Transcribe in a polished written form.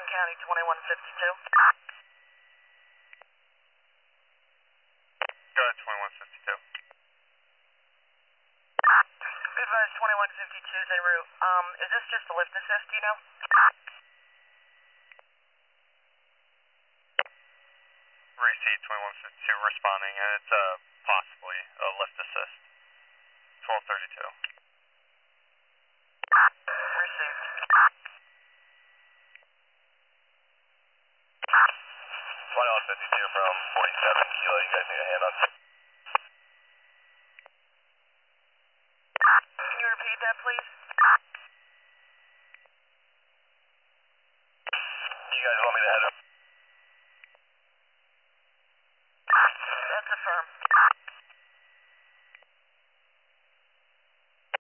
County 2152. Go ahead, 2152. Be advised, 2152 is en route. Is this just a lift assist, do you know? Receipt 2152 responding, and it's possibly a lift assist. 1232. Received. 2152 from 47 Kilo, you guys need a hand on?